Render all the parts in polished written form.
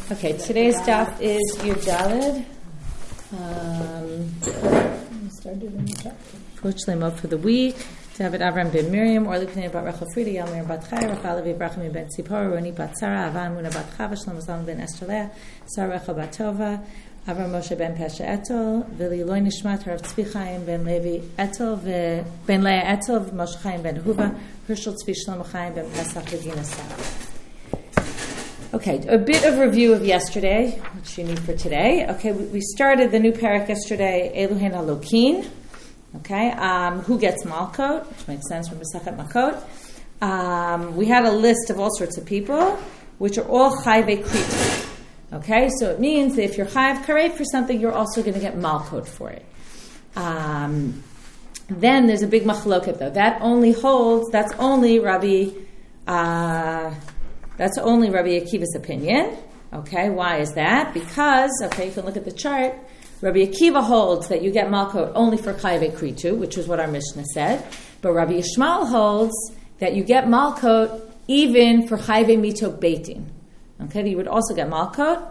Okay, today's daf is Yud Daled. Fortunately, mode for the week. David Avram ben Miriam, Orly Pnei Bat Rachel Frida, Yal Miriam Bat Chai, Rafael Levi Brachim ben Tzipor, Roni Bat Sarah, Avan Muna Bat Chava, Shlomo Zalman ben Esther Leah, Sarah Rachel Bat Tova, Avram Moshe ben Pesha Etel, Vili Loi Nishmat, Harav Tzvi Chaim ben Levi Etel, ben Leah Etel, Moshe Chaim ben Huva, Hershel Tzvi Shlomo Chaim ben Pesach Regina Sarah. Okay, a bit of review of yesterday, which you need for today. Okay, we started the new parak yesterday, Eluhen Alokin. Okay, who gets Malkot, which makes sense from Masechet Makot. We had a list of all sorts of people, which are all Chayve Krita. Okay, so it means that if you're Chayav Karet for something, you're also going to get Malkot for it. Then there's a big Machloket though. That's only Rabbi Akiva's opinion. Okay, why is that? Because, okay, you can look at the chart. Rabbi Akiva holds that you get Malkot only for Chayve Kritu, which is what our Mishnah said. But Rabbi Yishmael holds that you get Malkot even for Chayve Mito Beitin. Okay, that you would also get Malkot.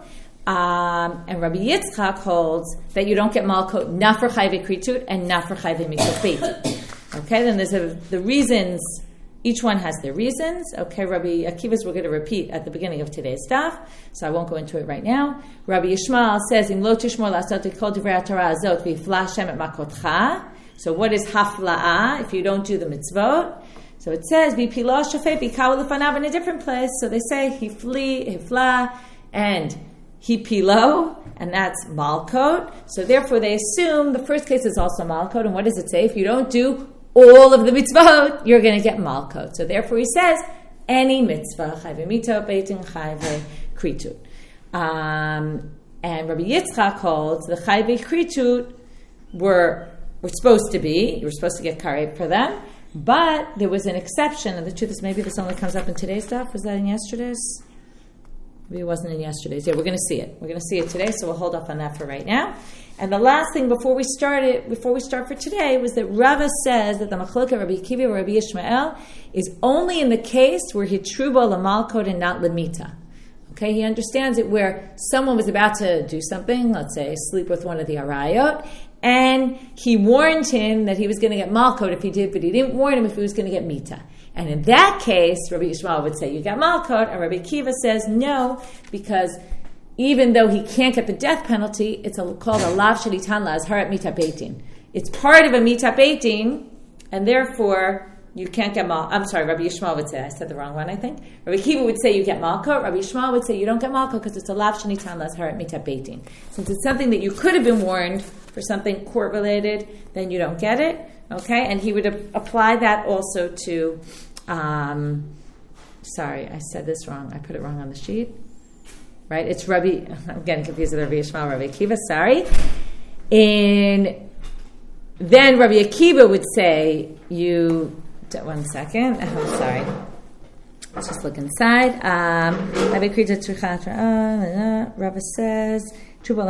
And Rabbi Yitzchak holds that you don't get Malkot not for Chayve Kritu and not for Chayve Mito Beitin. Okay, then there's the reasons. Each one has their reasons. Okay, Rabbi Akiva's we're going to repeat at the beginning of today's daf, so I won't go into it right now. Rabbi Yishmael says, "Im lo tishmor la'asot kol divrei Torah azot v'yifla Hashem et makotcha." So what is hafla'ah if you don't do the mitzvot? So it says, "V'pilo shofet v'kavu lefanav" in a different place. So they say hifla and hipilo, and that's malkot. So therefore they assume the first case is also malkot. And what does it say? If you don't do all of the mitzvot, you're going to get malkot. So therefore he says, any mitzvah, chayve mito, beitin, chayve kritut. And Rabbi Yitzchak holds the chayve kritut were supposed to be, you were supposed to get karet for them, but there was an exception, and the truth is maybe this only comes up in today's stuff. Was that in yesterday's? Maybe it wasn't in yesterday's. Yeah, we're going to see it. We're going to see it today, so we'll hold off on that for right now. And the last thing before we start for today was that Rava says that the Machlokes Rabbi Akiva or Rabbi Yishmael is only in the case where he truba lamalkot and not lamita. Okay, he understands it where someone was about to do something, let's say sleep with one of the arayot, and he warned him that he was going to get malkot if he did, but he didn't warn him if he was going to get mita. And in that case, Rabbi Yishmael would say you got malkot, and Rabbi Akiva says no, because even though he can't get the death penalty, it's called a lav shenitan la'azharat mita beitin. It's part of a mita beitin, and therefore you can't get mal. I'm sorry, Rabbi Yishmael would say, I said the wrong one, I think. Rabbi Akiva would say you get malkot. Rabbi Yishmael would say you don't get malkot because it's a lav shenitan la'azharat mita beitin. Since it's something that you could have been warned for something court-related, then you don't get it. Okay, and he would apply that also to, sorry, I said this wrong. I put it wrong on the sheet. Right? It's Rabbi, I'm getting confused with Rabbi Yishmael, Rabbi Akiva, sorry. And then Rabbi Akiva would say, one second, I'm sorry. Let's just look inside. Rabbi says, only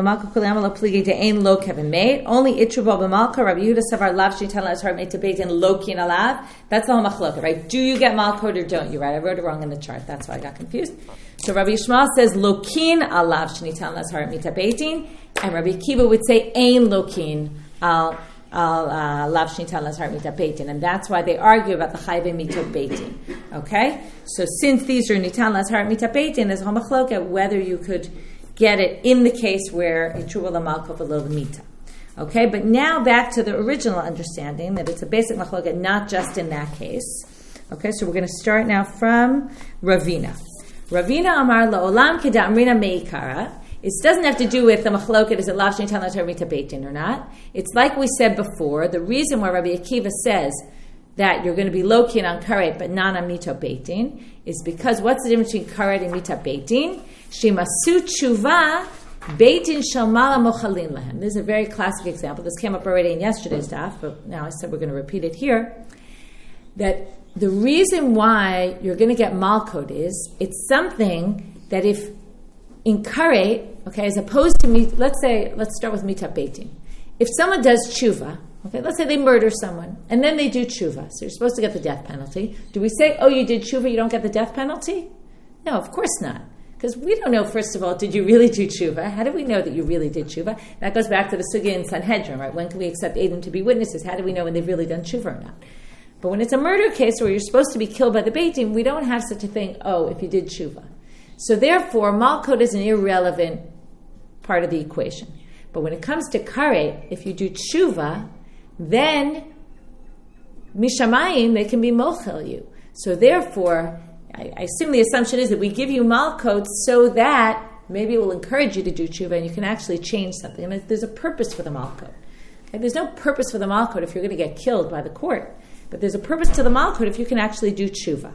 itruba b'malka. Rabbi Yehuda savar lav shenitan la'azharat mita beitin lokin alav. That's the whole machloka, right? Do you get malkot or don't you? Right? I wrote it wrong in the chart. That's why I got confused. So Rabbi Yishmael says lokin alav shenitan la'azharat mita beitin, and Rabbi Akiva would say ein lokin al lav shenitan la'azharat mita beitin, and that's why they argue about the chayve mita beitin. Okay, so since these are nitan la'azharat mita beitin, there's a whole machloka whether you could get it in the case where it's true lamalkot below the mita. Okay, but now back to the original understanding that it's a basic machloket, not just in that case. Okay, so we're going to start now from Ravina. Ravina amar la'olam keda'amrina meikara. It doesn't have to do with the machloket, is it lav shenitan la'azharat mita beitin or not. It's like we said before, the reason why Rabbi Akiva says that you're going to be lokin on karet but not on mita beitin is because what's the difference between karet and mita beitin? Shemasu tshuva beitin shel mala mochalin lahem. This is a very classic example. This came up already in yesterday's daf, but now I said we're going to repeat it here. That the reason why you're going to get malkot is it's something that if in karet, okay, as opposed to let's start with mita beitin. If someone does tshuva, okay, let's say they murder someone, and then they do tshuva, so you're supposed to get the death penalty. Do we say, oh, you did tshuva, you don't get the death penalty? No, of course not. Because we don't know, first of all, did you really do tshuva? How do we know that you really did tshuva? That goes back to the sugya in Sanhedrin, right? When can we accept Edom to be witnesses? How do we know when they've really done tshuva or not? But when it's a murder case where you're supposed to be killed by the Beit Din, we don't have such a thing, if you did tshuva. So therefore, malkot is an irrelevant part of the equation. But when it comes to karet, if you do tshuva, then mishamayim, they can be mochel you. So therefore, I assume the assumption is that we give you malkot so that maybe it will encourage you to do tshuva and you can actually change something. And there's a purpose for the malkot. Okay? There's no purpose for the malkot if you're going to get killed by the court. But there's a purpose to the malkot if you can actually do tshuva.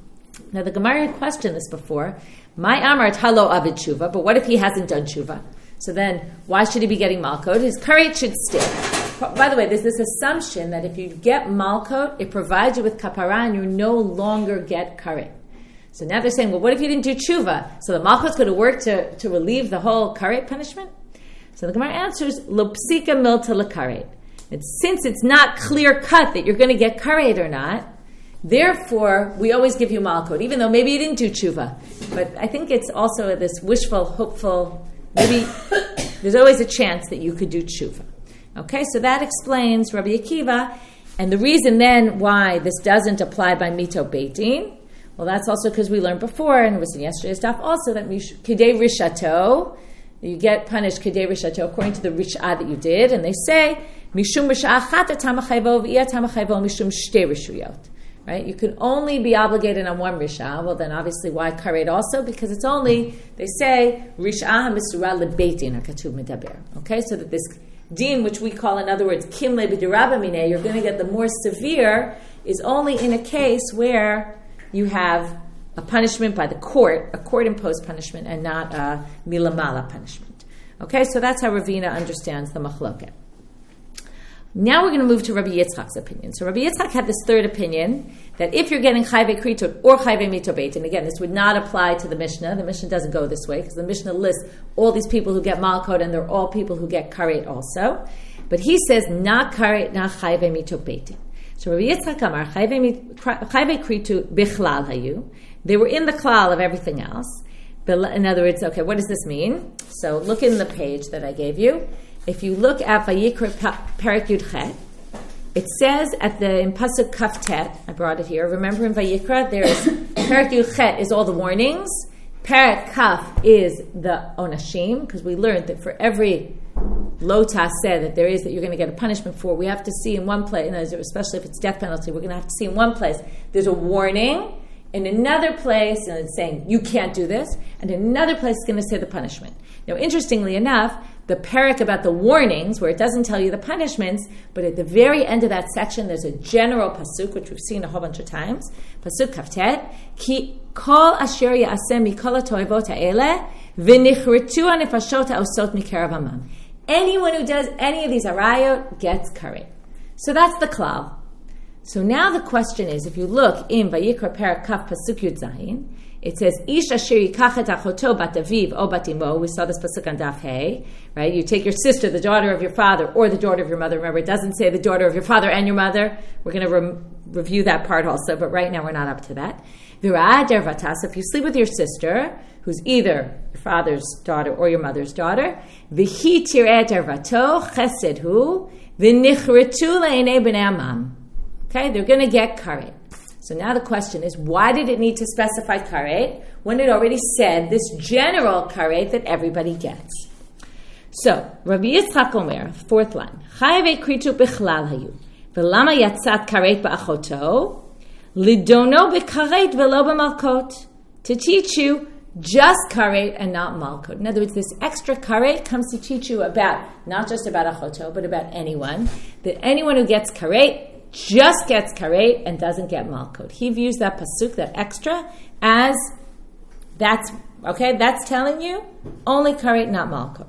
Now the Gemara had questioned this before. My amart halo avid tshuva, but what if he hasn't done tshuva? So then, why should he be getting malkot? His karet should stick. By the way, there's this assumption that if you get malkot, it provides you with kapara and you no longer get karet. So now they're saying, well, what if you didn't do tshuva? So the malkot's going to work to relieve the whole karet punishment? So the Gemara answers, lo psika milta lekaret. Since it's not clear cut that you're going to get karet or not, therefore, we always give you malkot, even though maybe you didn't do tshuva. But I think it's also this wishful, hopeful, maybe there's always a chance that you could do tshuva. Okay, so that explains Rabbi Akiva. And the reason then why this doesn't apply by mito Beit Din, well, that's also because we learned before, and it was in yesterday's stuff also, that kidei rishato, you get punished kidei rishato according to the rish'ah that you did. And they say, mishum rish'ah achat tamachayvo v'iyah tamachayvo mishum shtei rishuyot. Right? You can only be obligated on one rish'ah. Well, then obviously why karet also? Because it's only, they say, rish'ah ha-misurah lebeit din ha-katuv medaber. Okay, so that this din, which we call, in other words, kimle b'dirabah mineh, you're going to get the more severe, is only in a case where you have a punishment by the court, a court-imposed punishment, and not a milamala punishment. Okay, so that's how Ravina understands the machloket. Now we're going to move to Rabbi Yitzchak's opinion. So Rabbi Yitzchak had this third opinion that if you're getting chayvei kritot or chayvei mito beit, and again, this would not apply to the Mishnah. The Mishnah doesn't go this way because the Mishnah lists all these people who get malkot and they're all people who get karet also. But he says, na karet, na chayvei mito beit. So Rabbi Yitzchak amar, chayvei kritot bichlal hayu. They were in the klal of everything else. In other words, okay, what does this mean? So look in the page that I gave you. If you look at Vayikra Perek Yud Chet, it says in Pasuk Kaf Tet, I brought it here. Remember in Vayikra, there is Perek Yud Chet is all the warnings. Perek Kaf is the onashim, because we learned that for every lota said that you're going to get a punishment for, we have to see in one place, especially if it's death penalty, we're going to have to see in one place there's a warning. In another place, and it's saying you can't do this, and in another place it's going to say the punishment. Now, interestingly enough, the parak about the warnings, where it doesn't tell you the punishments, but at the very end of that section, there's a general pasuk, which we've seen a whole bunch of times. Pasuk kaftet, ki kol asher ya'aseh mikol ha'toivot ha'eleh, v'nichritu ha'nefashot ha'osot mikerav hamam. Anyone who does any of these arayot gets karet. So that's the klal. So now the question is, if you look in Vayikra Perek Kaf Pasuk Yud Zayin, it says, Ish asher yikach et achoto bat aviv o bat imo. We saw this pasuk on Daf Hey, right? You take your sister, the daughter of your father, or the daughter of your mother. Remember, it doesn't say the daughter of your father and your mother. We're going to review that part also, but right now we're not up to that. V'ra'ah dervatas, if you sleep with your sister, who's either your father's daughter or your mother's daughter, v'hi tireh dervato chesed hu, v'nichritu le'enei b'nei amam. Okay, they're going to get karet. So now the question is, why did it need to specify karet when it already said this general karet that everybody gets? So, Rabbi Yitzchak Omer, fourth line, chayvei kritu bichlal hayu, v'lama yatzat karet ba'achoto, lidono b'karet v'lo b'malkot, to teach you just karet and not malkot. In other words, this extra karet comes to teach you about, not just about achoto, but about anyone, that anyone who gets karet just gets karet and doesn't get malkot. He views that pasuk, that extra, as that's telling you only karet, not malkot.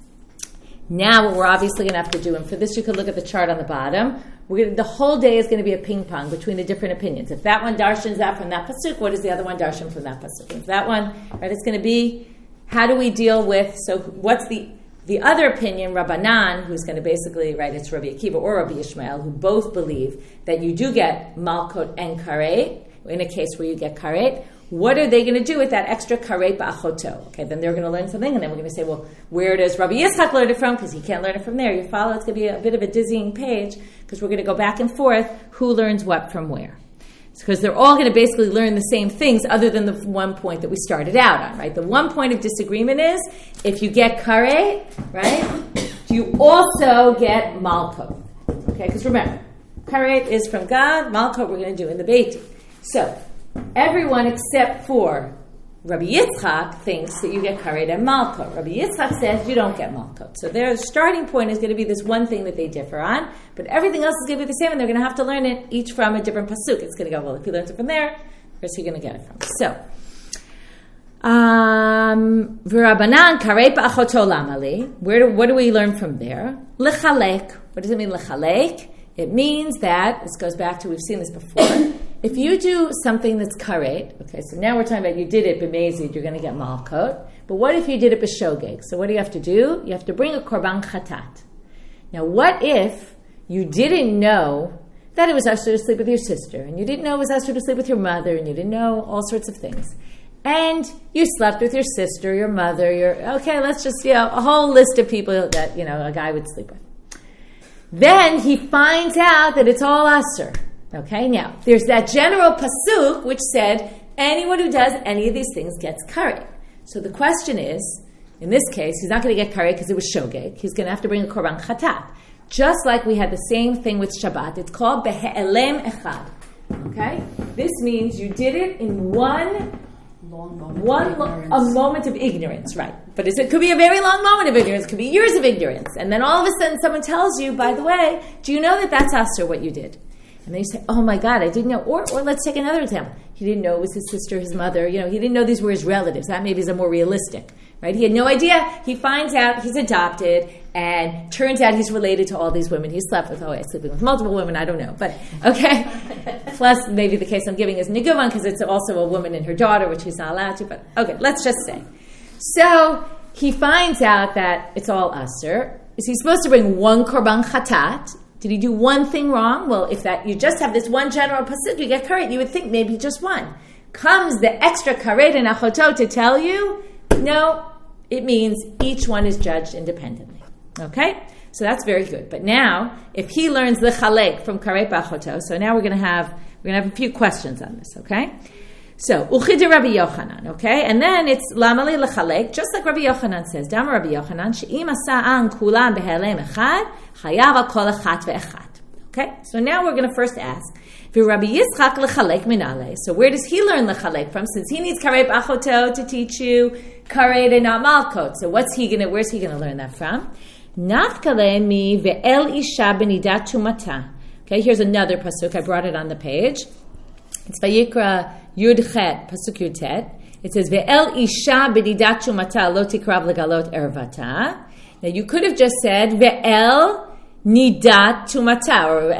Now what we're obviously going to have to do, and for this you could look at the chart on the bottom, the whole day is going to be a ping pong between the different opinions. If that one darshans that from that pasuk, what does the other one darshan from that pasuk? If that one, right, it's going to be, how do we deal with, so what's the other opinion, Rabbanan, who's going to basically, right, it's Rabbi Akiva or Rabbi Yishmael, who both believe that you do get malkot and karet, in a case where you get karet. what are they going to do with that extra karei ba'achoto? Okay, then they're going to learn something, and then we're going to say, well, where does Rabbi Yitzchak learn it from? Because he can't learn it from there. You follow? It's going to be a bit of a dizzying page, because we're going to go back and forth, who learns what from where. Because they're all going to basically learn the same things other than the one point that we started out on, right? The one point of disagreement is, if you get karei, right, you also get malkot. Okay, because remember, karei is from God, malkot we're going to do in the Beit Din. So, everyone except for Rabbi Yitzchak thinks that you get karei and malkot. Rabbi Yitzchak says you don't get malkot. So their starting point is going to be this one thing that they differ on, but everything else is going to be the same, and they're going to have to learn it each from a different pasuk. It's going to go, well, if he learns it from there, where's he going to get it from? So, v'rabanan karei ba'achoto lamali. What do we learn from there? Lechalek. What does it mean, lechalek? It means that, this goes back to, we've seen this before, if you do something that's karet, okay, so now we're talking about you did it b'mezid, you're going to get malkot, but what if you did it b'shogeg? So what do you have to do? You have to bring a korban chatat. Now what if you didn't know that it was usher to sleep with your sister, and you didn't know it was usher to sleep with your mother, and you didn't know all sorts of things, and you slept with your sister, your mother, okay, let's just, a whole list of people that, a guy would sleep with. Then he finds out that it's all usher. Okay, now, there's that general pasuk which said, anyone who does any of these things gets karei. So the question is, in this case, he's not going to get karei because it was shogeg. He's going to have to bring a korban chatat. Just like we had the same thing with Shabbat. It's called behe'elem echad. Okay? This means you did it in one moment of ignorance, right? But it could be a very long moment of ignorance. It could be years of ignorance. And then all of a sudden someone tells you, by the way, do you know that that's usher, what you did? And then you say, oh my God, I didn't know. Or let's take another example. He didn't know it was his sister, his mother. He didn't know these were his relatives. That maybe is a more realistic, right? He had no idea. He finds out he's adopted, and turns out he's related to all these women he slept with. Oh, he's sleeping with multiple women. I don't know. But, okay. Plus, maybe the case I'm giving is Niguvan, because it's also a woman and her daughter, which he's not allowed to. But, okay, let's just say. So, he finds out that it's all usher. Is he supposed to bring one korban chatat? Did he do one thing wrong? Well, if that you just have this one general pasuk, you get karet, you would think maybe just one. Comes the extra karet and achoto to tell you, no, it means each one is judged independently. Okay? So that's very good. But now, if he learns the chalek from karet ba'achoto, so now we're going to have a few questions on this, okay? So, uchid Rabbi Yochanan, okay? And then it's lamali lechalek, just like Rabbi Yochanan says. Dama Rabbi Yochanan, she'im asa'an kulam behelem echad, chayav al kol echat ve'echat. Okay? So now we're going to first ask, Rabbi Yitzchak lechalek minale. So where does he learn lechalek from? Since he needs karei ba'achoto to teach you karei and not malkot. So where's he going to learn that from? Nafkale mi ve'el isha benidat tumata. Okay, here's another pasuk. I brought it on the page. It's Vayikra Yud Chet, Pasuk Yud Tet. It says, Ve'el isha b'nidat shumata lo tikrav legalot ervata. Now you could have just said, Ve'el nidat tumata, or,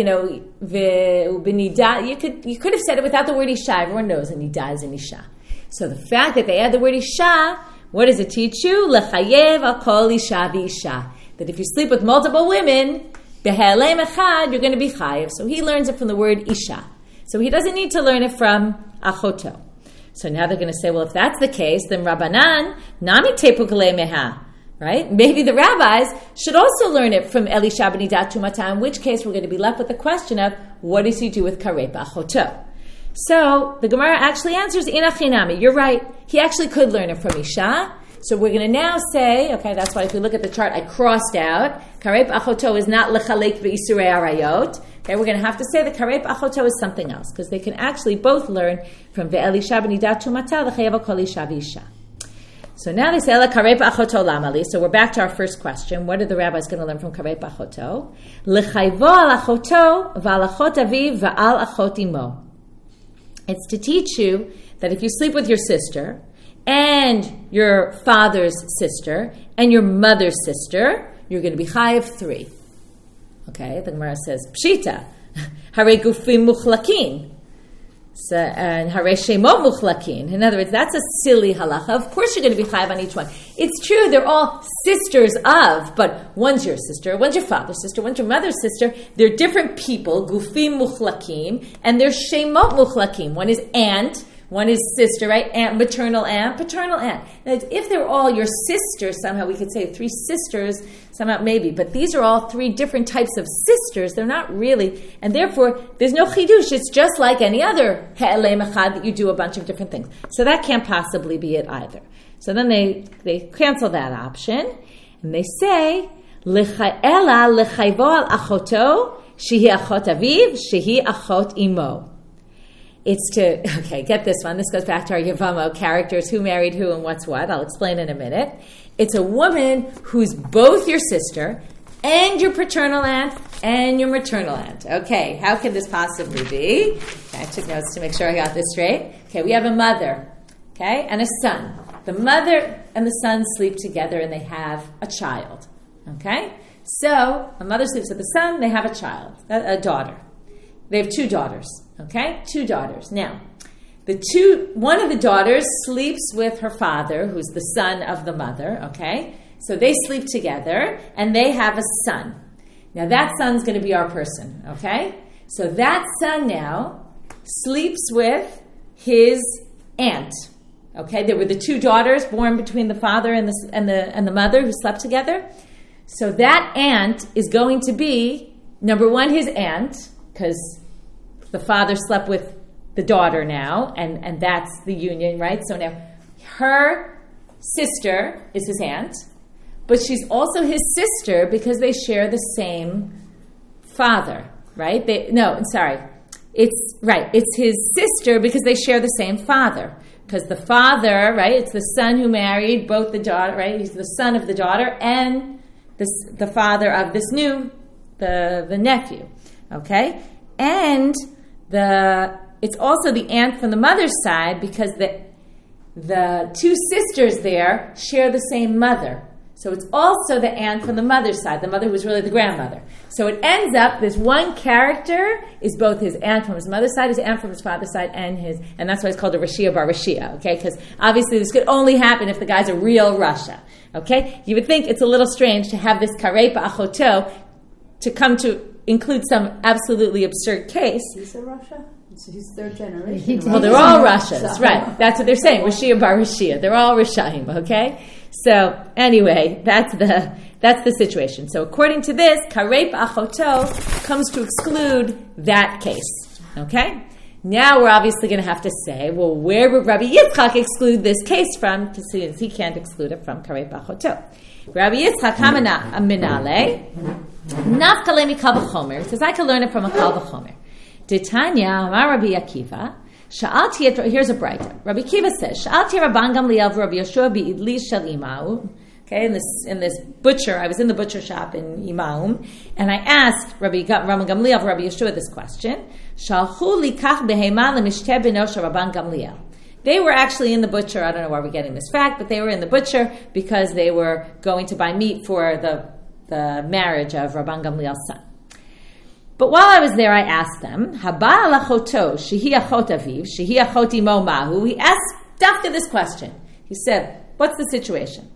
b'nidat. You could have said it without the word isha. Everyone knows a nidah is an isha. So the fact that they add the word isha, what does it teach you? Lechayev al kol isha v'isha. That if you sleep with multiple women, behelem echad, you're going to be chayev. So he learns it from the word isha. So he doesn't need to learn it from achoto. So now they're going to say, well, if that's the case, then Rabbanan, nami tepukale meha, right? Maybe the rabbis should also learn it from Elisha b'nidat tumata, in which case we're going to be left with the question of, what does he do with karei ba'achoto? So the Gemara actually answers, inachinami, you're right. He actually could learn it from Isha. So we're going to now say, okay, that's why if you look at the chart, I crossed out, karei ba'achoto is not lechalek v'isurei arayot. Okay, we're going to have to say that karei ba'achoto is something else, because they can actually both learn from ve'elisha b'nidat tumata l'chayav kol isha v'isha. So now they say la karei ba'achoto lamali. So we're back to our first question. What are the rabbis going to learn from karei ba'achoto? L'chayvo al achoto v'al achot aviv v'al achot imo. It's to teach you that if you sleep with your sister and your father's sister and your mother's sister, you're going to be chayav 3. Okay, the Gemara says, Pshita, hare gufim muchlakin, and hare shemot muchlakin. In other words, that's a silly halacha. Of course you're going to be chayav on each one. It's true, they're all sisters of, but one's your sister, one's your father's sister, one's your mother's sister. They're different people, gufim muchlakim, and they're shemot muchlakim. One is aunt, One is sister, right? Aunt, maternal aunt, paternal aunt. Now, if they're all your sisters, somehow we could say 3 sisters, somehow maybe. But these are all 3 different types of sisters. They're not really, and therefore there's no chidush. It's just like any other he'elem echad that you do a bunch of different things. So that can't possibly be it either. So then they cancel that option, and they say ela lechayvo al achoto shehi achot aviv shehi achot imo. It's to, okay, get this one. This goes back to our Yevamo characters, who married who and what's what. I'll explain in a minute. It's a woman who's both your sister and your paternal aunt and your maternal aunt. Okay, how can this possibly be? Okay, I took notes to make sure I got this straight. Okay, we have a mother, okay, and a son. The mother and the son sleep together and they have a child, okay? So, a mother sleeps with the son, they have a child, a daughter. They have 2 daughters, okay? 2 daughters. Now, one of the daughters sleeps with her father, who's the son of the mother, okay? So they sleep together, and they have a son. Now, that son's going to be our person, okay? So that son now sleeps with his aunt, okay? There were the 2 daughters born between the father and the mother who slept together. So that aunt is going to be, number 1, his aunt, because the father slept with the daughter now, and that's the union, right? So now her sister is his aunt, but she's also his sister because they share the same father, right? It's his sister because they share the same father. Because the father, right, it's the son who married both the daughter, right? He's the son of the daughter and the father of this new, the nephew, okay? And it's also the aunt from the mother's side because the 2 sisters there share the same mother. So it's also the aunt from the mother's side, the mother who was really the grandmother. So it ends up, this one character is both his aunt from his mother's side, his aunt from his father's side, and that's why it's called a Rashia bar Rashia, okay? Because obviously this could only happen if the guy's a real Rasha, okay? You would think it's a little strange to have this karepa achoto to come to include some absolutely absurd case. He's a Rasha? He's 3rd generation. Well, they're all Rashas, right? That's what they're saying. Rashia bar Rashia. They're all Rishaim, okay? So anyway, that's the situation. So according to this, karep achoto comes to exclude that case. Okay? Now we're obviously going to have to say, well, where would Rabbi Yitzchak exclude this case from? Because he can't exclude it from karep achoto. Rabbi Yitzchak hamana minale nafkale mikal v'chomer. He says I can learn it from a kal v'chomer. Titania amar Rabbi Akiva. Here's a brighter. Rabbi Akiva says, Sha'alti Rabban Gamliel v'Rabbi Yoshua bi'idli shel Imaum. Okay, in this butcher, I was in the butcher shop in Imaum, and I asked Rabban Gamliel v'Rabbi Yoshua this question. Shalchu likach behema lemishteh beno shel Rabban Gamliel. They were actually in the butcher. I don't know why we're getting this fact, but they were in the butcher because they were going to buy meat for the marriage of Rabban Gamliel's son. But while I was there, I asked them, Haba alachoto, shehi achot aviv, shehi achot imo mahu. He asked Dafka this question. He said, what's the situation?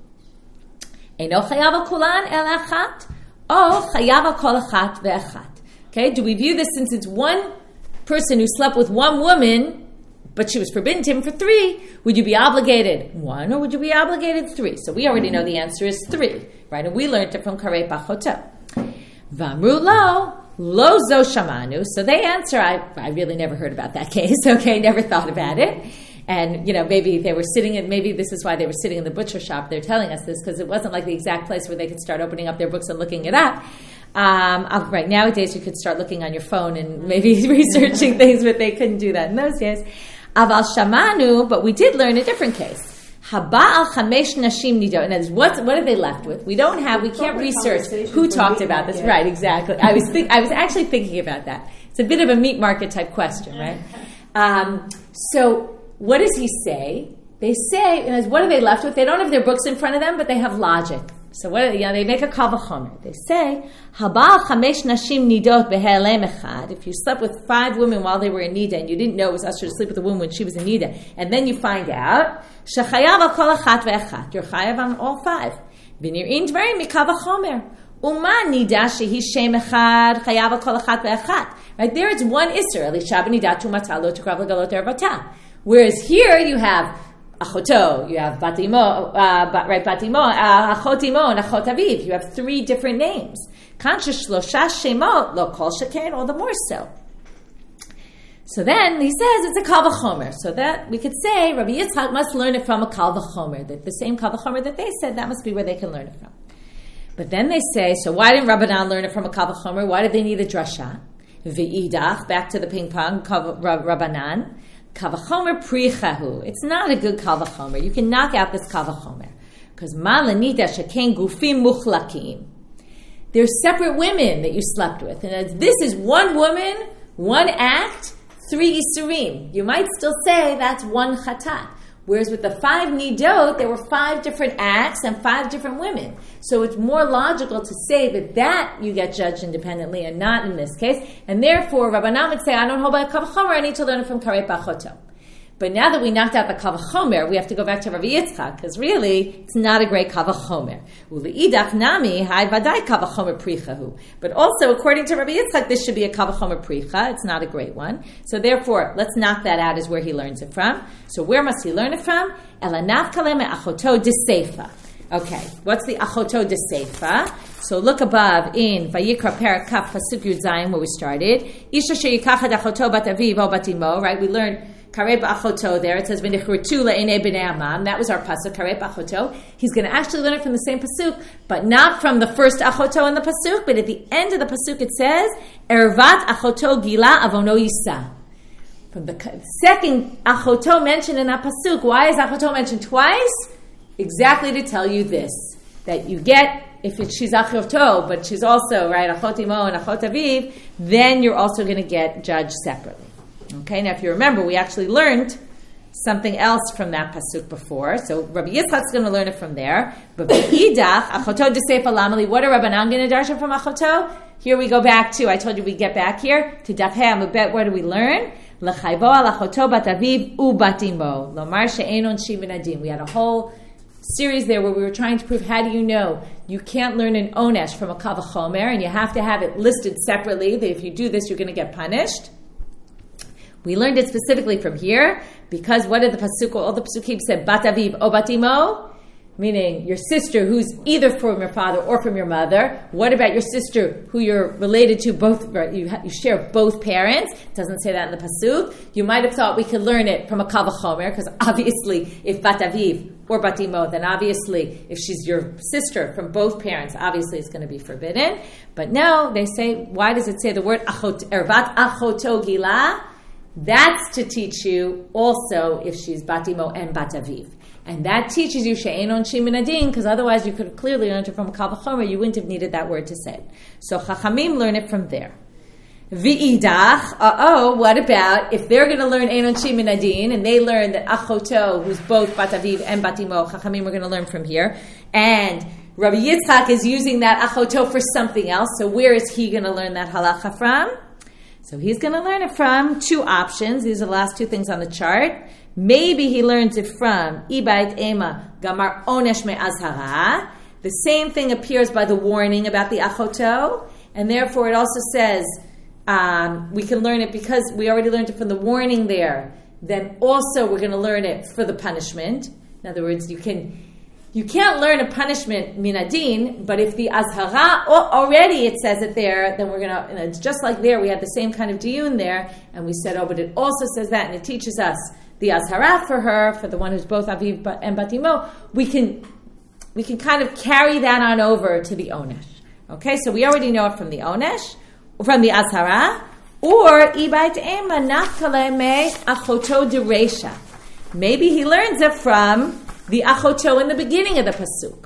Eino chayav al kulan el achat, o chayav al kol achat ve'achat. Okay, do we view this since it's one person who slept with one woman, but she was forbidden to him for 3, would you be obligated 1 or would you be obligated 3? So we already know the answer is 3, right? And we learned it from Karei Pachoto. Vamru lo zo shamanu. So they answer, I really never heard about that case, okay, never thought about it. And, maybe they were maybe this is why they were sitting in the butcher shop. They're telling us this because it wasn't like the exact place where they could start opening up their books and looking it up. Right, nowadays you could start looking on your phone and maybe researching things, but they couldn't do that in those days. Aval shamanu, but we did learn a different case. Haba al chamesh nashim nido. And what are they left with? We can't research who talked about this. Right, exactly. I was actually thinking about that. It's a bit of a meat market type question, right? So what does he say? They say, what are they left with? They don't have their books in front of them, but they have logic. So they make a kal v'chomer. They say, Haba chamesh nashim nidot behelem echad. If you slept with 5 women while they were in nida, and you didn't know it was usher to sleep with a woman when she was in nida, and then you find out, shechayav al kol achat ve'echat. You're chayav on all 5. V'nir'in dvarim mikal v'chomer. Uma nida shehi shem echad chayav al kol achat ve'echat. Right there, it's one iser. Elisha b'nida tumatah lo tukrav l'galot ervata. Whereas here you have achoto, you have batimo, achot imo, and achot aviv. You have 3 different names. Kansha shlosha shemot lo kol sheken, all the more so. So then he says it's a kal v'chomer. So that we could say Rabbi Yitzchak must learn it from a kal v'chomer. That the same kal v'chomer that they said, that must be where they can learn it from. But then they say, so why didn't Rabbanan learn it from a kal v'chomer? Why did they need a drasha? V'idach, back to the ping pong, Rabbanan. Kal v'chomer prichahu. It's not a good kal v'chomer. You can knock out this kal v'chomer. Because ma l'nida sheken gufim muchlakim. There's separate women that you slept with. And this is one woman, one act, 3 Isurim. You might still say that's one chatat. Whereas with the 5 nidot, there were 5 different acts and 5 different women. So it's more logical to say that you get judged independently and not in this case. And therefore, Rabbanan would say, I don't hold by a kal v'chomer, I need to learn it from karei b'achoto. But now that we knocked out the kal v'chomer, we have to go back to Rabbi Yitzchak, because really, it's not a great kal v'chomer. U'le'idach nami, hai vadai kal v'chomer prichahu. But also, according to Rabbi Yitzchak, this should be a kal v'chomer pricha. It's not a great one. So therefore, let's knock that out as where he learns it from. So where must he learn it from? Elanav kalem achoto d'seifa. Okay, what's the achoto d'seifa? So look above in Vayikra Perek Kaf Pasuk Yud Zayin, where we started. Isha sheyikachad achoto bat aviv o bat imo, right? We learned karei b'achoto there. It says v'nichrutu le'enei b'nei amam. That was our pasuk, karei b'achoto. He's going to actually learn it from the same pasuk, but not from the first achoto in the pasuk, but at the end of the pasuk it says, ervat achoto gila avono yisa. From the second achoto mentioned in that pasuk. Why is achoto mentioned twice? Exactly to tell you this, that you get, if she's achoto, but she's also, right, achot imo and achot aviv, then you're also going to get judged separately. Okay, now if you remember, we actually learned something else from that pasuk before. So Rabbi Yitzchak's going to learn it from there. But b'idach, achoto d'seifa lamali, what are Rabbanan going to darshan from achoto? Here we go back to, I told you we'd get back here, to daf hei amud, what do we learn? L'chayvo al achoto bat aviv u bat imo, lomar she'enon shi min adin. We had a whole series there where we were trying to prove, how do you know you can't learn an onesh from a kal v'chomer, and you have to have it listed separately, that if you do this, you're going to get punished. We learned it specifically from here, because what did the pasuk, all the pasukim said, bat aviv o bat imo, meaning your sister who's either from your father or from your mother. What about your sister who you're related to, both, you share both parents? It doesn't say that in the pasuk. You might have thought we could learn it from a kal v'chomer, because obviously if bat aviv or bat imo, then obviously if she's your sister from both parents, obviously it's going to be forbidden. But no, they say, why does it say the word ervat achoto gila? That's to teach you also if she's bat imo and bat aviv. And that teaches you she'enon shi min adin, because otherwise you could have clearly learned it from kal v'chomer. You wouldn't have needed that word to say it. So Chachamim learn it from there. V'idach, what about if they're going to learn enon shi min adin, and they learn that achoto, who's both bat aviv and bat imo, Chachamim are going to learn from here. And Rabbi Yitzchak is using that achoto for something else. So where is he going to learn that halacha from? So he's going to learn it from 2 options. These are the last 2 things on the chart. Maybe he learns it from Ibait Ema Gamar Onesh Me Azhara. The same thing appears by the warning about the achoto, and therefore it also says we can learn it because we already learned it from the warning there. Then also we're going to learn it for the punishment. In other words, you can't learn a punishment min adin, but if the azhara already it says it there, then we're going to, it's just like there, we had the same kind of diyun there, and we said, but it also says that, and it teaches us the azhara for her, for the one who's both aviv and bat imo, we can kind of carry that on over to the onesh. Okay, so we already know it from the onesh, from the azhara, or ibait ema nafkale me achoto deresha. Maybe he learns it from the achoto in the beginning of the pasuk.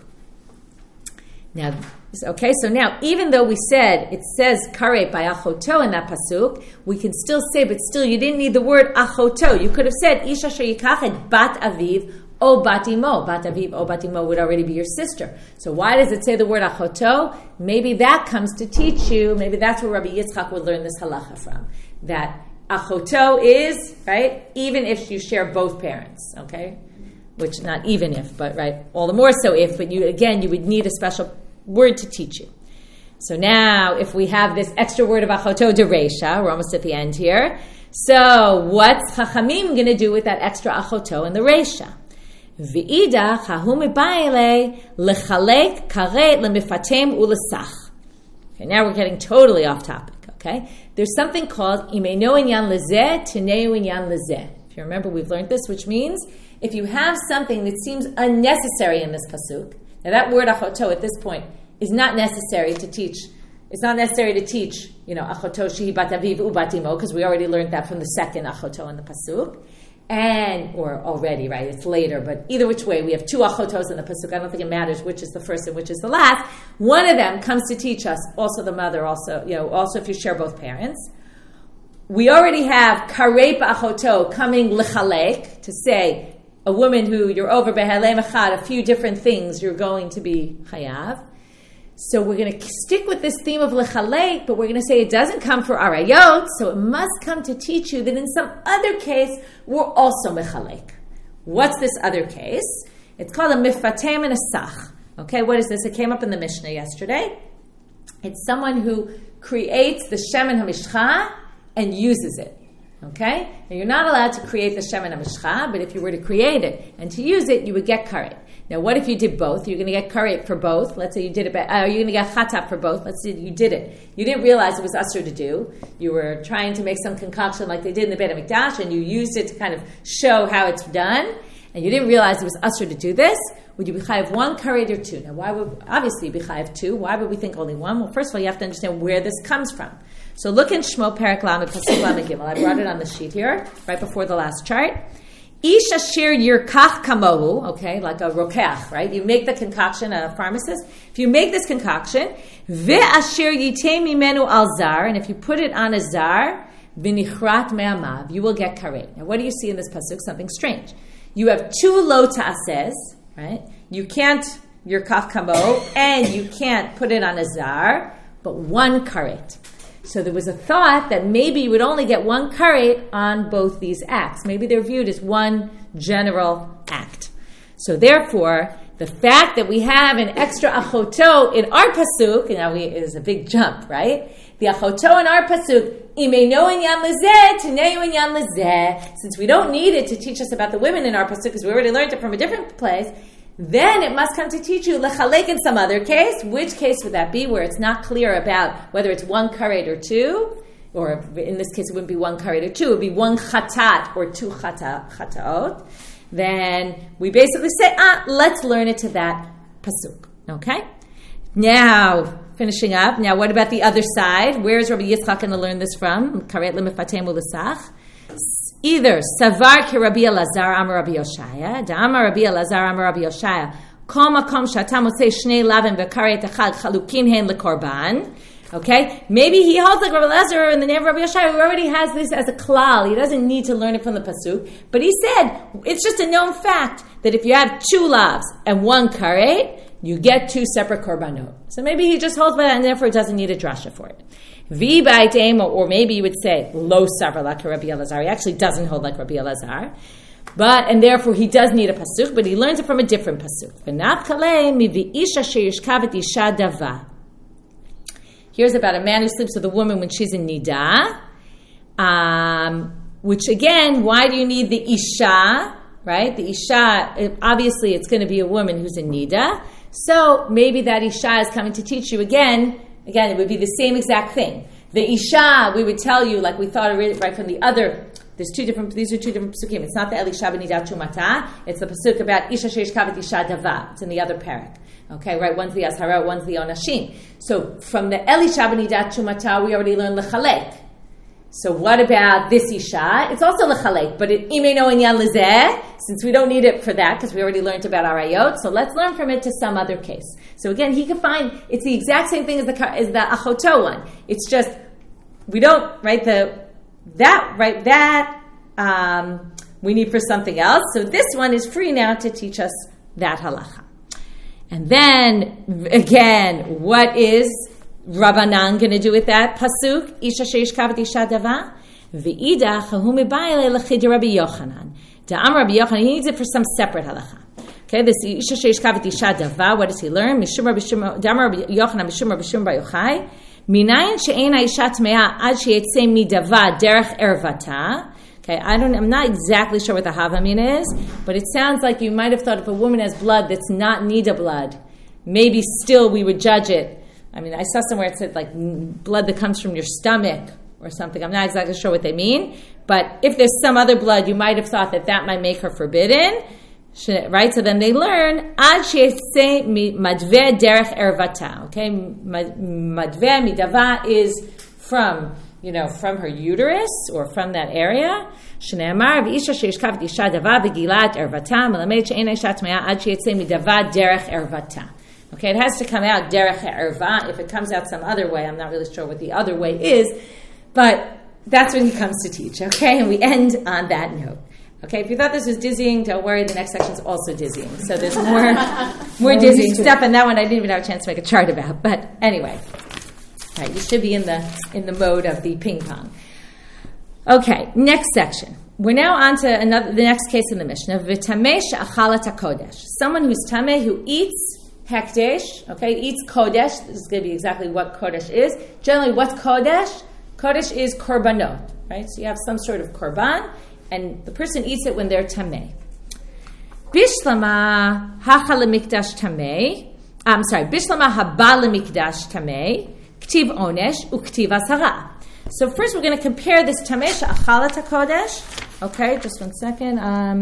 Now, okay, so now, even though we said, it says karei by achoto in that pasuk, we can still say, but still, you didn't need the word achoto. You could have said, isha sheyikachet bat aviv o bat imo. Bat aviv o bat imo would already be your sister. So why does it say the word achoto? Maybe that comes to teach you, maybe that's where Rabbi Yitzchak would learn this halacha from. That achoto is, right, even if you share both parents, okay? Which, not even if, but right, all the more so if, but you would need a special word to teach you. So now, if we have this extra word of achoto deresha, we're almost at the end here. So what's Chachamim going to do with that extra achoto in the Reisha? V'idach hahu mebayile lechalek karet lemifatem ulesach. Okay, now we're getting totally off topic. Okay, there's something called imeno inyan lezeh teneu inyan lezeh. If you remember, we've learned this, which means if you have something that seems unnecessary in this pasuk. Now that word achoto at this point is not necessary to teach. It's not necessary to teach, achoto shehi bat aviv ubat imo, because we already learned that from the second achoto in the pasuk, or already, right? It's later, but either which way, we have two achotos in the pasuk. I don't think it matters which is the first and which is the last. One of them comes to teach us, also the mother, also if you share both parents. We already have karei achoto coming lechalek to say a woman who you're over behalem echad, a few different things you're going to be chayav. So we're going to stick with this theme of lechalek, but we're going to say it doesn't come for arayot, so it must come to teach you that in some other case, we're also mechalek. What's this other case? It's called a mifatem and a sach. Okay, what is this? It came up in the Mishnah yesterday. It's someone who creates the shemen hamishcha and uses it. Okay? Now you're not allowed to create the shemen hamishcha, but if you were to create it and to use it, you would get karet. Now, what if you did both? You're going to get karet for both. Let's say you did it. You're going to get chatat for both. Let's say you did it. You didn't realize it was asur to do. You were trying to make some concoction like they did in the Beit HaMikdash, and you used it to kind of show how it's done, and you didn't realize it was asur to do this. Would you be chayav one karet or two? Now, why would obviously be chayav two? Why would we think only one? Well, first of all, you have to understand where this comes from. So look in Shmo Perek Lamed Pasuk Lamed Gimel. I brought it on the sheet here, right before the last chart. Ish asher yirkach kamohu, okay, like a rokeach, right? You make the concoction, a pharmacist. If you make this concoction, ve'asher yitei mimenu al zar, and if you put it on a zar, v'nichrat me'amav, you will get karet. Now, what do you see in this pasuk? Something strange. You have two lo ta'aseh, right? You can't yirkach kamohu, and you can't put it on a zar, but one karet. So there was a thought that maybe you would only get one karet on both these acts. Maybe they're viewed as one general act. So therefore, the fact that we have an extra achoto in our pasuk, and it is a big jump, right? The achoto in our pasuk, imeno inyan lezeh, teneu inyan lezeh, since we don't need it to teach us about the women in our pasuk, because we already learned it from a different place, then it must come to teach you lechalek in some other case. Which case would that be? Where it's not clear about whether it's one karet or two, or in this case it wouldn't be one karet or two, it would be one chatat or two chataot. Then we basically say, let's learn it to that pasuk. Okay? Now, finishing up. Now, what about the other side? Where is Rabbi Yitzchak going to learn this from? Karet lemifatem u'lesach. Either Savar ki Rabbi Elazar Amar Rabbi Yoshaya, Da'amar Rabbi Elazar Amar Rabbi Yoshaya, Kol makom she'ata motzei shnei lavim v'karet echad chalukin hein lekorban. Okay, maybe he holds like Rabbi Elazar in the name of Rabbi Yoshaya, who already has this as a klal. He doesn't need to learn it from the pasuk, but he said it's just a known fact that if you have two lavs and one karet, you get two separate korbanot. So maybe he just holds by that, and therefore doesn't need a drasha for it. Or maybe you would say, lo savar like Rabbi Elazar. He actually doesn't hold like Rabbi Elazar. And therefore he does need a pasuk, but he learns it from a different pasuk. Here's about a man who sleeps with a woman when she's in nidah. Which again, why do you need the isha? Right? The isha, obviously it's going to be a woman who's in nidah. So maybe that isha is coming to teach you again, it would be the same exact thing. The isha, we would tell you, like we thought right from the other, these are two different pasukim. It's not the Elisha b'nidat tumata. It's the pasuk about isha sheish kavet isha dava. It's in the other parak. Okay, right? One's the azhara, one's the onashim. So from the Elisha b'nidat tumata, we already learned lechalek. So what about this isha? It's also lechalek, but it imeno inyan lezeh, since we don't need it for that because we already learned about arayot. So let's learn from it to some other case. So again, he can find it's the exact same thing as the achoto one. It's just we don't we need for something else. So this one is free now to teach us that halacha. And then again, what is Rabbanan going to do with that pasuk? Isha sheish kavet isha dava v'idach hu mibayile lechid Rabbi Yochanan. Da'am Rabbi Yochanan, he needs it for some separate halacha. Okay, this isha sheish kavet isha dava. What does he learn? Mishum Rabbi Yochanan, Mishum Rabbi Yochai, Minayin she'ein ha'isha tme'ah ad sheyetzeh midava derech ervata. Okay, I'm not exactly sure what the Havamin is, but it sounds like you might have thought if a woman has blood that's not Nida blood, maybe still we would judge it. I mean, I saw somewhere it said like blood that comes from your stomach or something. I'm not exactly sure what they mean, but if there's some other blood, you might have thought that might make her forbidden, right? So then they learn ad sheyetzeh madveh derech ervata. Okay, madveh midava is from her uterus or from that area. Shneamar v'isha sheishkav isha dava begilat ervata melamed she'ein isha tme'ah ad sheyetzeh midava derech ervata. Okay, it has to come out derech erva. If it comes out some other way, I'm not really sure what the other way is, but that's what he comes to teach. Okay, and we end on that note. Okay, if you thought this was dizzying, don't worry. The next section is also dizzying. So there's more dizzying stuff, and that one I didn't even have a chance to make a chart about. But anyway. Right, you should be in the mode of the ping pong. Okay, next section. We're now on to the next case in the Mishnah. V'tameh she'achalat hakodesh. Someone who's tameh, who eats hekdesh, okay, eats kodesh. This is going to be exactly what kodesh is. Generally, what's kodesh? Kodesh is korbanot, right? So you have some sort of korban, and the person eats it when they're tameh. Bishlama hachal mikdash tameh. Bishlama haba mikdash tameh. Ktiv onesh uktiv asara. So first we're going to compare this tameh she'achalat hakodesh. Okay, just 1 second.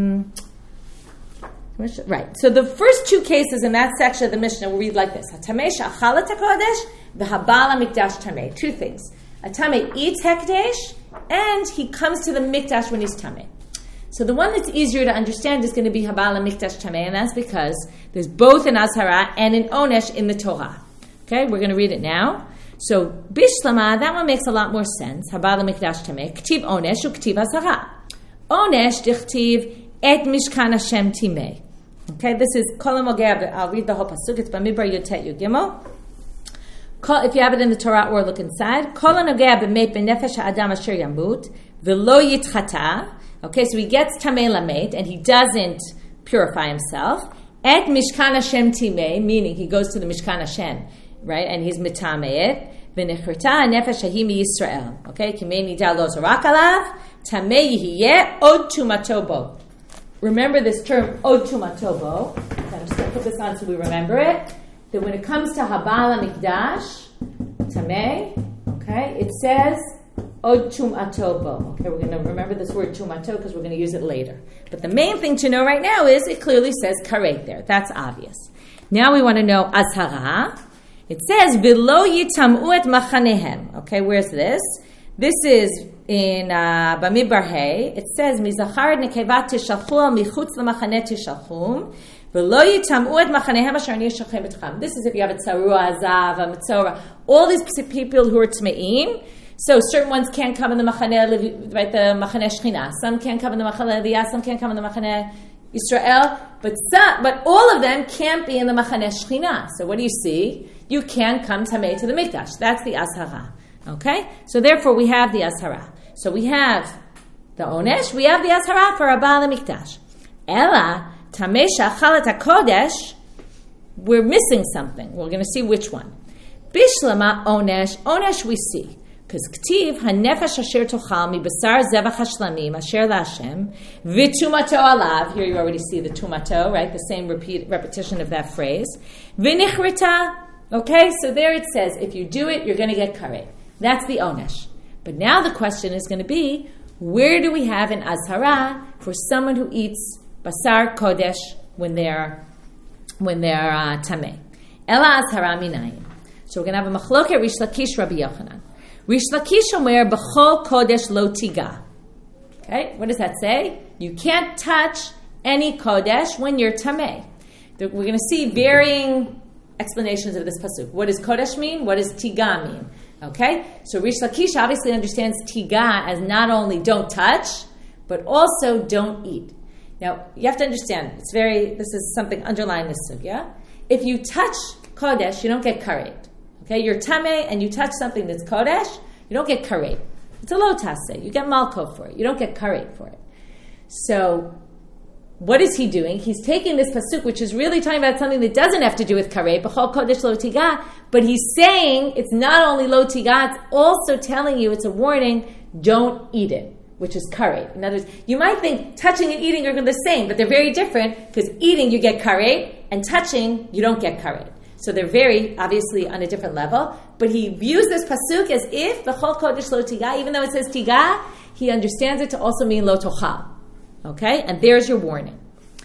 Right. So the first two cases in that section of the Mishnah will read like this: tameh she'achalat hakodesh, v'habala mikdash tameh. Two things: a tameh eats hekdesh, and he comes to the mikdash when he's tameh. So the one that's easier to understand is going to be habala mikdash tameh, and that's because there's both an azhara and an onesh in the Torah. Okay, we're going to read it now. So, Bishlama, that one makes a lot more sense. Habala mikdash tameh, ktiv onesh uktiv azhara. Onesh dichtiv et mishkan Hashem timeh. Okay, this is kol hamogeh. I'll read the whole pasuk. It's Bamidbar Yotet Yud Gimel. If you have it in the Torah or look inside, kol hamogeh b'meit b'nefesh ha'adam asher yamut v'lo yitchata. Okay, so he gets tameh lamet and he doesn't purify himself. Et mishkan Hashem timeh, meaning he goes to the mishkan Hashem. Right, and he's mitameet. V'nechrita nefesh hahi miYisrael. Okay, kimei nida lo zarak alav tamei yihiyeh od tumato bo. Remember this term od tumato bo. I'm just going to put this on so we remember it. That when it comes to habala mikdash tamei, okay, it says od tumato bo. Okay, we're going to remember this word tumato because we're going to use it later. But the main thing to know right now is it clearly says karet there. That's obvious. Now we want to know azhara. It says, "V'lo yitam'u et machanehem." Okay, where's this? This is in Bamidbar Hay. It says, "Mizachar nekeva tishalchu al michutz lemachane tishalchum, v'lo yitam'u et machanehem asher ani yishalchem betcham." This is if you have a tzarua, azav, a mitzora, all these people who are tme'im. So certain ones can't come in the machane, right? The machane shechina. Some can't come in the machane leviyah. Some can't come in the machane Yisrael. But all of them can't be in the machane shechina. So what do you see? You can come tameh to the mikdash. That's the azhara. Okay? So therefore we have the azhara. So we have the onesh, we have the azhara for habala mikdash. Ela, tameh she'achalat hakodesh, we're missing something. We're going to see which one. Bishlama onesh. Onesh we see. Because ktiv, hanefesh asher tochal mi basar zevach hashlamim asher la'Hashem v'tumato alav. Here you already see the tumato, right? The same repetition of that phrase. V'nichrita. Okay, so there it says, if you do it, you're going to get karet. That's the onesh. But now the question is going to be, where do we have an azhara for someone who eats basar kodesh when they're tameh? Ela azhara minayin. So we're going to have a machloket Rish Lakish Rabbi Yochanan. Rish Lakish omer b'chol kodesh lo tiga. Okay, what does that say? You can't touch any kodesh when you're tameh. We're going to see varying explanations of this pasuk. What does kodesh mean? What does tiga mean? Okay, so Rish Lakish obviously understands tiga as not only don't touch, but also don't eat. Now, you have to understand, this is something underlying this sugya. If you touch kodesh, you don't get karet. Okay, you're tameh and you touch something that's kodesh, you don't get karet. It's a lo taseh. You get malko for it. You don't get karet for it. So, what is he doing? He's taking this pasuk, which is really talking about something that doesn't have to do with karei, b'chol kodesh lo tiga, but he's saying it's not only lo tiga, it's also telling you, it's a warning, don't eat it, which is karei. In other words, you might think touching and eating are the same, but they're very different, because eating you get karei, and touching you don't get karei. So they're very, obviously, on a different level, but he views this pasuk as if b'chol kodesh lo tiga, even though it says tiga, he understands it to also mean lo tochal. Okay, and there's your warning.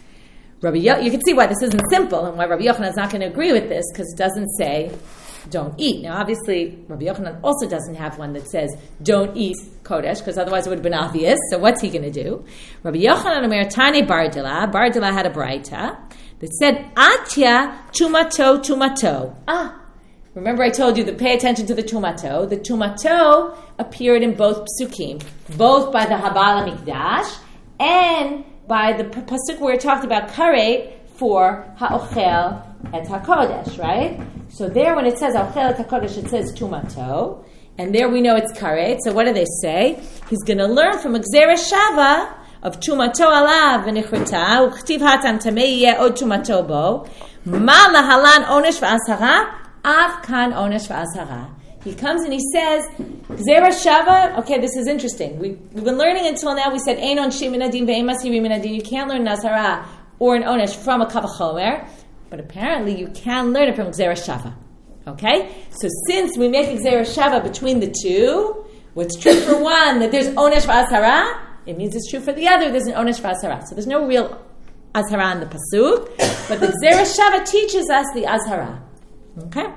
You can see why this isn't simple and why Rabbi Yochanan is not going to agree with this, because it doesn't say don't eat. Now, obviously, Rabbi Yochanan also doesn't have one that says don't eat kodesh, because otherwise it would have been obvious. So what's he going to do? Rabbi Yochanan Omer Tane Bardila. Bardila had a braita that said atya tumato tumato. Remember I told you to pay attention to the tumato. The tumato appeared in both psukim, both by the Habal HaMikdash and by the pasuk where it talked about karei for ha'ochel et ha'kodesh, right? So there when it says ha'ochel et ha'kodesh, it says tumato, and there we know it's karei. So what do they say? He's going to learn from Gzera Shava of tumato alav v'nichrita u'chtiv hatan tamei yeh od tumato bo ma lahalan onesh v'azhara av kan onesh v'azhara. He comes and he says, Gzera Shava, okay, this is interesting. We've been learning until now, we said, Ein onshim min adin ve'ein masirim min adin. You can't learn Nazara or an Onesh from a Kavachomer, but apparently you can learn it from Gzera Shava. Okay? So since we make Gzera Shava between the two, what's true for one, that there's Onesh v'Azhara, it means it's true for the other, there's an Onesh v'Azhara. So there's no real Azhara in the Pasuk, but the Gzera Shava teaches us the Azhara. Okay?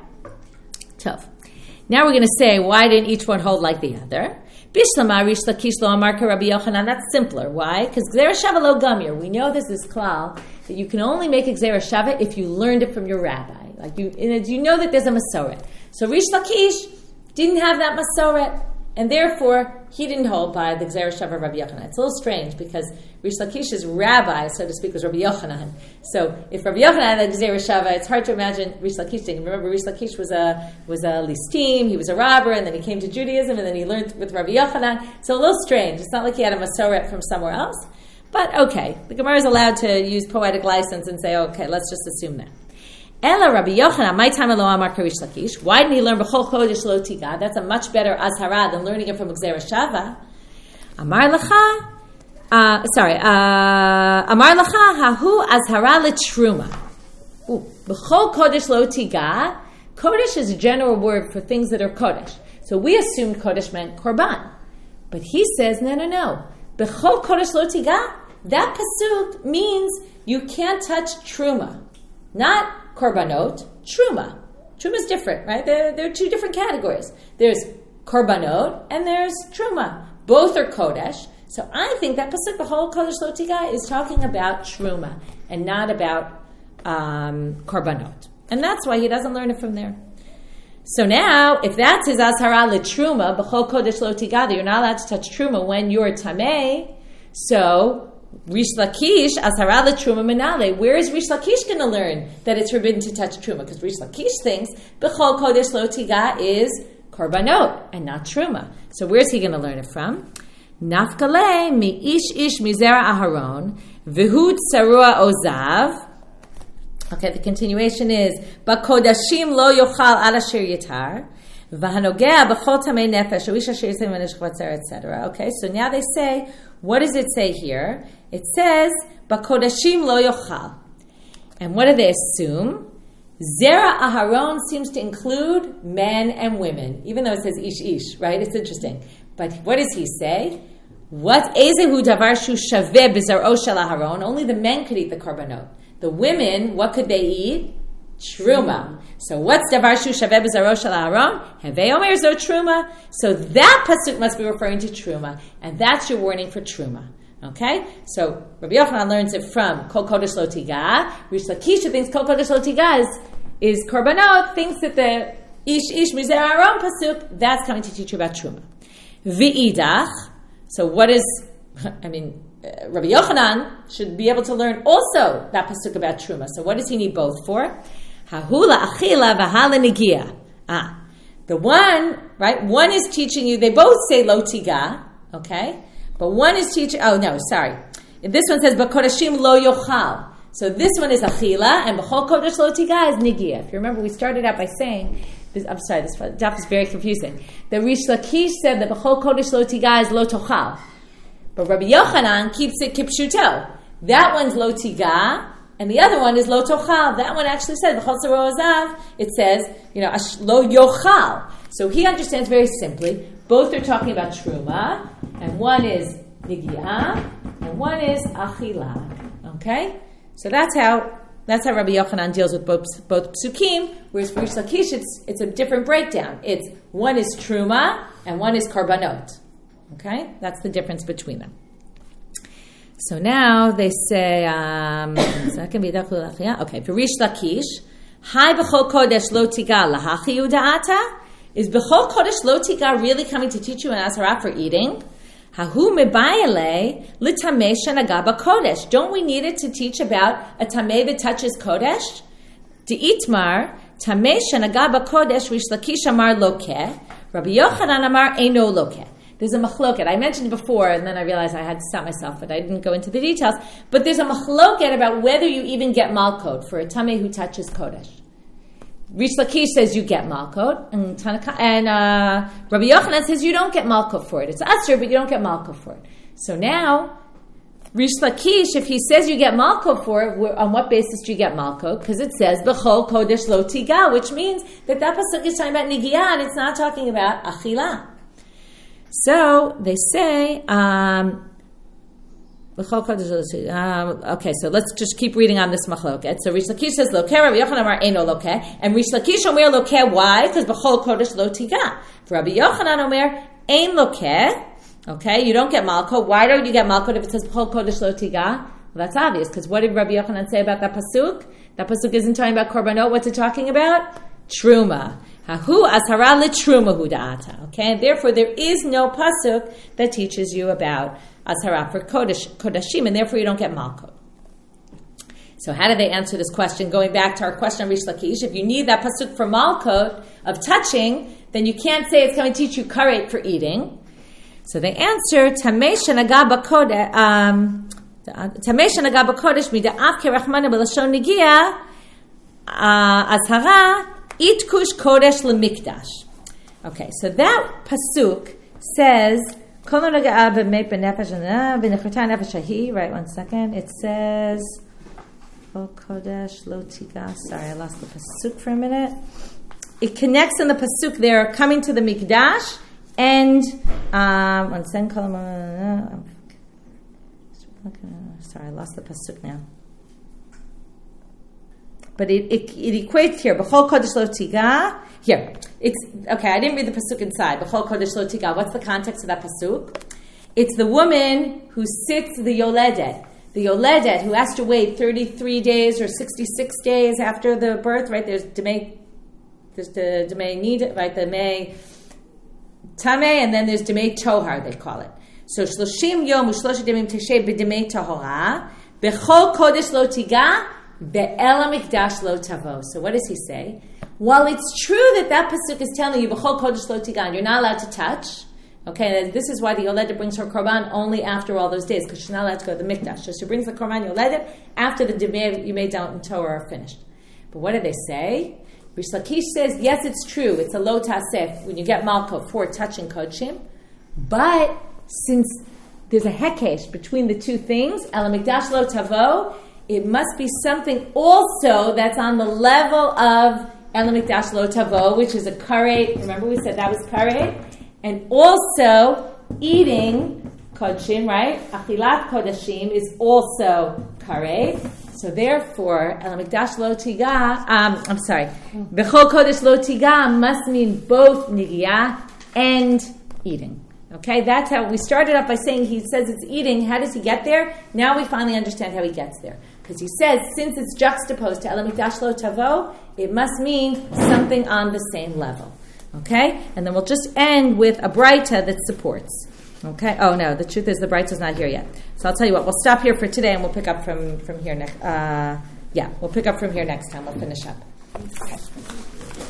Tov. Now we're going to say, why didn't each one hold like the other? Bishlama Rish Lakish Lo Amar Rabbi Yochanan. That's simpler. Why? Because Gzera Shava Lo Gamir. We know there's this klal that you can only make a Gzera Shava if you learned it from your rabbi. Like you know that there's a Masoret. So Rish Lakish didn't have that Masoret, and therefore he didn't hold by the Gzera Shava of Rabbi Yochanan. It's a little strange because Rish Lakish's rabbi, so to speak, was Rabbi Yochanan. So if Rabbi Yochanan had a Gzera Shava, it's hard to imagine Rish Lakish didn't. Remember, Rish Lakish was a listim, he was a robber, and then he came to Judaism, and then he learned with Rabbi Yochanan. So a little strange. It's not like he had a Masoret from somewhere else. But okay, the Gemara is allowed to use poetic license and say, okay, let's just assume that. Ela Rabbi Yochanan, my time lo amar Rish Lakish. Why didn't he learn b'chol kodesh lo tiga? That's a much better azhara than learning it from Gzera Shava. Amar lacha. Amar lacha hahu azhara letruma. B'chol kodesh lo tiga. Kodesh is a general word for things that are kodesh. So we assumed kodesh meant korban, but he says no. B'chol kodesh lo tiga. That pasuk means you can't touch truma, not korbanot, truma. Truma is different, right? There are two different categories. There's korbanot and there's truma. Both are kodesh. So I think that pasuk, the whole kodesh lo tiga, is talking about truma and not about korbanot. And that's why he doesn't learn it from there. So now, if that's his azhara letruma, b'chol kodesh lo tiga, that you're not allowed to touch truma when you're tamei, so Rish Lakish, azhara letruma menale. Where is Rish Lakish going to learn that it's forbidden to touch truma? Because Rish Lakish thinks b'chol kodesh lo tiga is korbanot and not truma. So where's he going to learn it from? Nafkale mi ish mizera aharon v'hu tsarua ozav. Okay, the continuation is bakodashim lo yochal ad asher yitar v'hanogea b'chol tamei nefesh o ish asher yisem v'neshchatzer, etc. Okay, so now they say, what does it say here? It says, Bakodashim lo yochal. And what do they assume? Zera Aharon seems to include men and women, even though it says ish, right? It's interesting. But what does he say? What ezehu davar shu shaveh b'zar'o shel Aharon? Only the men could eat the korbanot. The women, what could they eat? Truma. So what's davar shu shaveh b'zar'o shel Aharon? Hevei omer zo truma. So that pasuk must be referring to truma, and that's your warning for truma. Okay? So Rabbi Yochanan learns it from Kol Kodesh Lo Tiga. Rish Lakish thinks Kol Kodesh Lo Tiga is korbanot, thinks that the Ish Mizer Aron pasuk, that's coming to teach you about Truma. V'idach. So what is, Rabbi Yochanan should be able to learn also that pasuk about Truma. So what does he need both for? Hahula achila v'hala negia. The one, right? One is teaching you, they both say Lo Tiga, okay? But one is teaching, This one says, B'kodashim lo yochal. So this one is achila, and b'chol kodesh lo tiga is nigia. If you remember, we started out by saying, this daf is very confusing. The Rish Lakish said that b'chol kodesh lo tiga is lo tochal. But Rabbi Yochanan keeps it kipshuto. That one's lo tiga, and the other one is lo tochal. That one actually says, b'chol saro azav, it says, lo yochal. So he understands very simply, both are talking about truma, and one is nigia, and one is achila. Okay? So that's how Rabbi Yochanan deals with both psukim, whereas for Rish Lakish it's a different breakdown. It's one is truma and one is karbanot. Okay, that's the difference between them. So now they say, okay, for Rish Lakish, Hai b'chol kodesh lo tiga lahachi uda'ata? Is b'chol kodesh lo tiga really coming to teach you an asara for eating? Hahu mebayale litameh shenagah kodesh. Don't we need it to teach about a tameh that touches kodesh? De'itmar tameh shenagah kodesh Rish Lakish amar lokeh. Rabbi Yochanan amar eino lokeh. There's a machloket. I mentioned it before, and then I realized I had to stop myself, but I didn't go into the details. But there's a machloket about whether you even get malkot for a tameh who touches kodesh. Rish Lakish says you get malkot, and Rabbi Yochanan says you don't get malkot for it. It's asur, but you don't get malkot for it. So now, Rish Lakish, if he says you get malkot for it, on what basis do you get malkot? Because it says b'chol kodesh lo tiga, which means that pasuk is talking about nigiyah, and it's not talking about achila. So they say, okay, so let's just keep reading on this machloket. So Rish Lakish says lokeh, Rabbi Yochanan amar eino lokeh, and Rish Lakish omer lokeh. Why? Because b'chol kodesh lo tiga. For Rabbi Yochanan omer ein lokeh. Okay, you don't get malkot. Why don't you get malkot if it says b'chol kodesh lo tiga? Well, that's obvious, because what did Rabbi Yochanan say about that pasuk? That pasuk isn't talking about korbanot. What's it talking about? Truma. Hahu ashara litruma hu da'ata. Okay, and therefore there is no pasuk that teaches you about ashara for kodashim, and therefore you don't get malkot. So how do they answer this question? Going back to our question on Rish Lakish, if you need that pasuk for malkot of touching, then you can't say it's going to teach you karet for eating. So they answer tameh shenagah b'kodesh mida'af kerachmana b'lashon nigia ashara itkush kodesh lemikdash. Okay, so that pasuk says, right, 1 second. It says, kodesh lo tiga. Sorry, I lost the pasuk for a minute. It connects in the pasuk there, coming to the mikdash, and 1 second. Sorry, I lost the pasuk now. But it equates here. B'chol kodesh lo tiga. Here, it's okay. I didn't read the pasuk inside. B'chol kodesh lo tiga. What's the context of that pasuk? It's the woman who sits the yoledet who has to wait 33 days or 66 days after the birth. Right? There's the demei need, right? The demei tameh, and then there's demei tohar. They call it. So 30 yom u'shlosh demim teshe b'demei tahora. B'chol kodesh lo tiga. Be'el mikdash lo tavo. So what does he say? While it's true that pasuk is telling you b'chol kodesh lo tigan, you're not allowed to touch. Okay, and this is why the yoledet brings her korban only after all those days, because she's not allowed to go to the mikdash. So she brings the korban yoledet after the demei you made down in Torah are finished. But what do they say? Rish Lakish says, yes, it's true. It's a lo tasef when you get malkot for touching kodshim, but since there's a hekesh between the two things, el mikdash lo tavo, it must be something also that's on the level of El Mikdash Lo Tavo, which is a karet. Remember we said that was karet? And also eating kodshim, right? Achilat kodashim is also karet. So therefore, El Mikdash Lo Tiga, B'chol Kodesh Lo Tiga must mean both nigiyah and eating. Okay, that's how we started off by saying he says it's eating. How does he get there? Now we finally understand how he gets there. Because he says, since it's juxtaposed to El Mikdash Lo Tavo, it must mean something on the same level. Okay? And then we'll just end with a braita that supports. Okay? Oh no, the truth is the braita's not here yet. So I'll tell you what, we'll stop here for today and we'll pick up from here next. We'll pick up from here next time. We'll finish up. Okay.